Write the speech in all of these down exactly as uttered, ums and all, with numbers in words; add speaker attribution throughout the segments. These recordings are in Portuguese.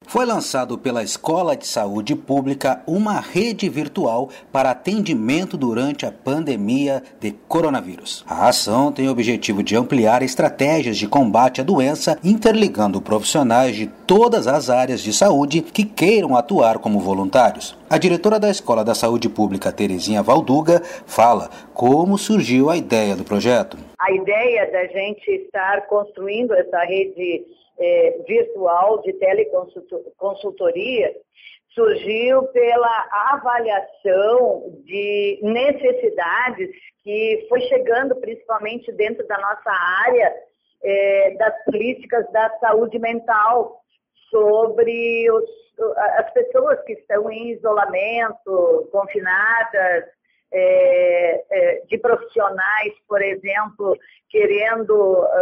Speaker 1: Foi lançado pela Escola de Saúde Pública uma rede virtual para atendimento durante a pandemia de coronavírus. A ação tem o objetivo de ampliar estratégias de combate à doença, interligando profissionais de todas as áreas de saúde que queiram atuar como voluntários. A diretora da Escola da Saúde Pública, Terezinha Valduga, fala como surgiu a ideia do projeto.
Speaker 2: A ideia da gente estar construindo essa rede é, virtual de teleconsultoria surgiu pela avaliação de necessidades que foi chegando principalmente dentro da nossa área é, das políticas da saúde mental sobre os, as pessoas que estão em isolamento, confinadas, É, é, de profissionais, por exemplo, querendo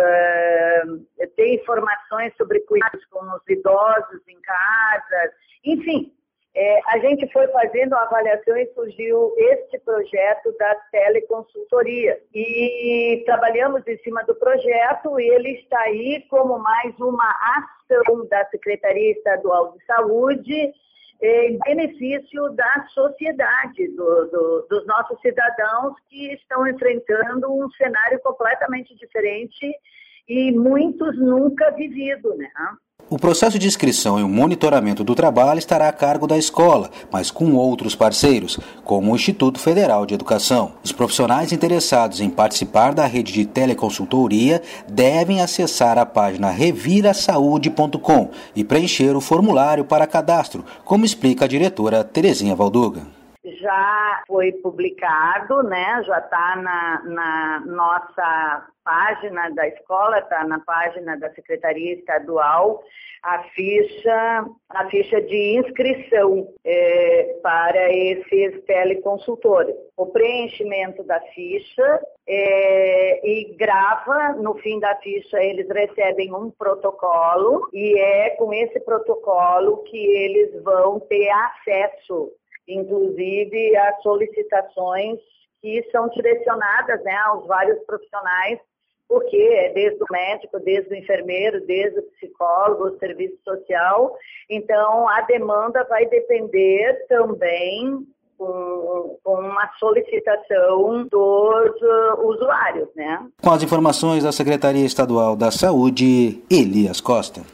Speaker 2: uh, ter informações sobre cuidados com os idosos em casa, enfim, é, a gente foi fazendo a avaliação e surgiu este projeto da teleconsultoria e trabalhamos em cima do projeto e ele está aí como mais uma ação da Secretaria Estadual de Saúde em benefício da sociedade, do, do, dos nossos cidadãos que estão enfrentando um cenário completamente diferente e muitos nunca vivido, né?
Speaker 1: O processo de inscrição e o monitoramento do trabalho estará a cargo da escola, mas com outros parceiros, como o Instituto Federal de Educação. Os profissionais interessados em participar da rede de teleconsultoria devem acessar a página revira saúde ponto com e preencher o formulário para cadastro, como explica a diretora Terezinha Valduga.
Speaker 2: Já foi publicado, né? Já está na, na nossa página da escola, está na página da Secretaria Estadual, a ficha, a ficha de inscrição é, para esses teleconsultores. O preenchimento da ficha é, e grava, no fim da ficha eles recebem um protocolo e é com esse protocolo que eles vão ter acesso inclusive as solicitações que são direcionadas, né, aos vários profissionais, porque é desde o médico, desde o enfermeiro, desde o psicólogo, o serviço social. Então, a demanda vai depender também com, com uma solicitação dos uh, usuários, né?
Speaker 1: Com as informações da Secretaria Estadual da Saúde, Elias Costa.